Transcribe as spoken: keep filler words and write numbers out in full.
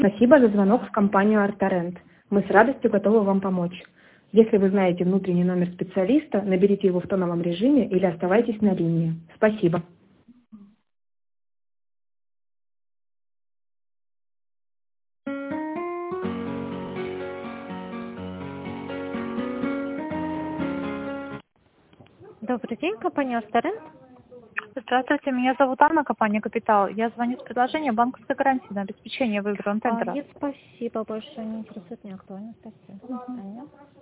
Спасибо за звонок в компанию «Артарент». Мы с радостью готовы вам помочь. Если вы знаете внутренний номер специалиста, наберите его в тоновом режиме или оставайтесь на линии. Спасибо. Добрый день, компания «Артарент». Здравствуйте, меня зовут Анна, компания «Капитал». Я звоню с предложением банковской гарантии на обеспечение выигранного А, тендера. нет, спасибо, больше не интересует, не актуально. Спасибо. До свидания.